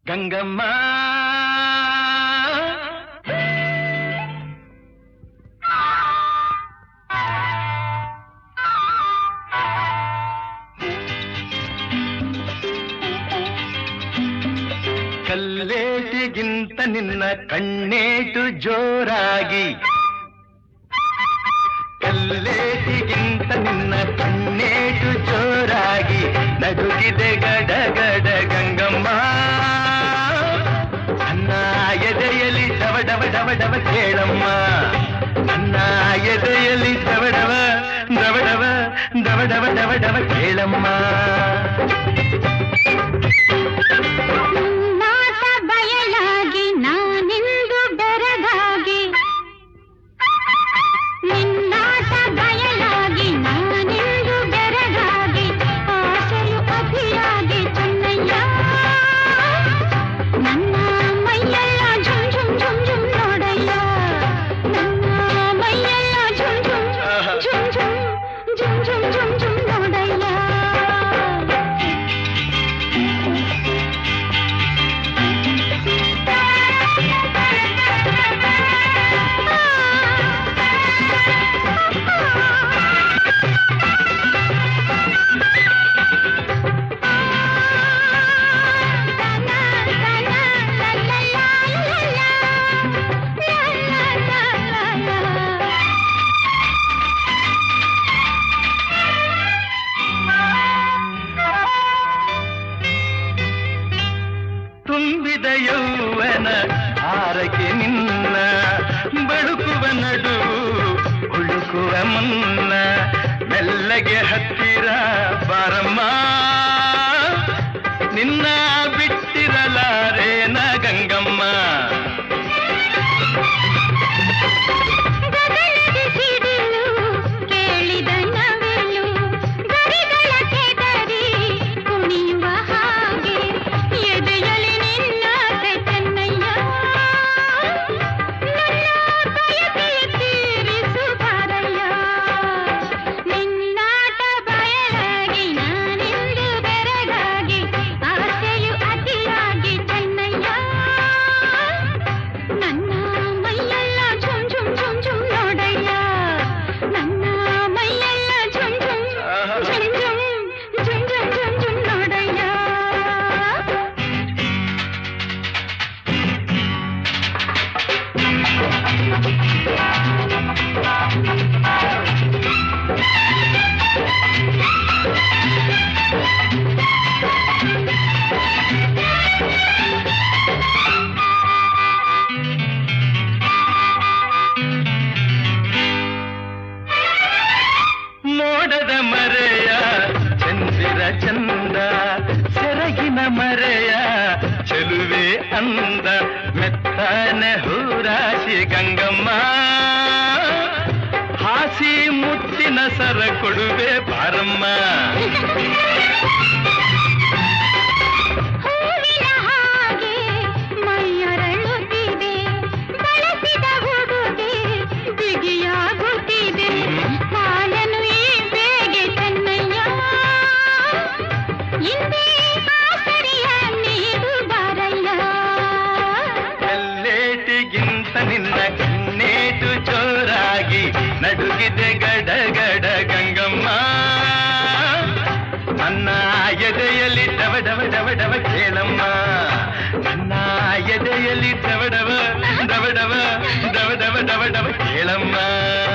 ಗಂಗಮ್ಮ ಕಲ್ಲೇಟಿಗಿಂತ ನಿನ್ನ ಕಣ್ಣೇಟು ಜೋರಾಗಿ ಕಲ್ಲೇಟಿಗಿಂತ ನಿನ್ನ ಕಣ್ಣೇಟು ಜೋರಾಗಿ ನಡುಗಿದೆ ಗಡಗಡ ಗಂಗಮ್ಮ ನನ್ನ ಎದೆಯಲ್ಲಿ ಡವ ಡವ ಡವ ಡವ ಕೇಳಮ್ಮ ನನ್ನ ಎದೆಯಲ್ಲಿ ಡವ ಡವ ಡವ ಡವ ಡವ ಡವ ಡವ ಡವ ಕೇಳಮ್ಮ ತುಂಬಿದ ಯೌವನ ಆರಕ್ಕೆ ನಿನ್ನ ಬಳುಕುವ ನಡು ಹುಡುಕುವ ಮುನ್ನ ಮೆಲ್ಲಗೆ ಹತ್ತಿರ ಬಾರಮ್ಮ ನಿನ್ನ ಬಿಟ್ಟಿರಲಾರೇನ ಗಂಗಮ್ಮ ಮೋಡದ ಮರೆಯ ಚಂದಿರ ಚಂದ ಸೆರಗಿನ ಮರೆಯ ಚೆಲುವೆ ಅಂದ ಮೆತ್ತನೆ ಹೂರಾಶಿ ಗಂಗಮ್ಮ ಹಾಸಿ ಮುತ್ತಿನ ಸರ ಕೊಡುವೆ ಬಾರಮ್ಮ ಕಲ್ಲೇಟಿಗಿಂತ ನಿನ್ನ ಕಣ್ಣೇಟು ಜೋರಾಗಿ ನಡುಗಿದೆ ಗಡಗಡ ಗಂಗಮ್ಮ ನನ್ನ ಎದೆಯಲ್ಲಿ ಡವ ಡವ ಡವ ಡವ ಕೇಳಮ್ಮ ನನ್ನ ಎದೆಯಲ್ಲಿ ಡವ ಡವ ಡವ ಡವ ಡವ ಡವ ಡವ ಡವ ಕೇಳಮ್ಮ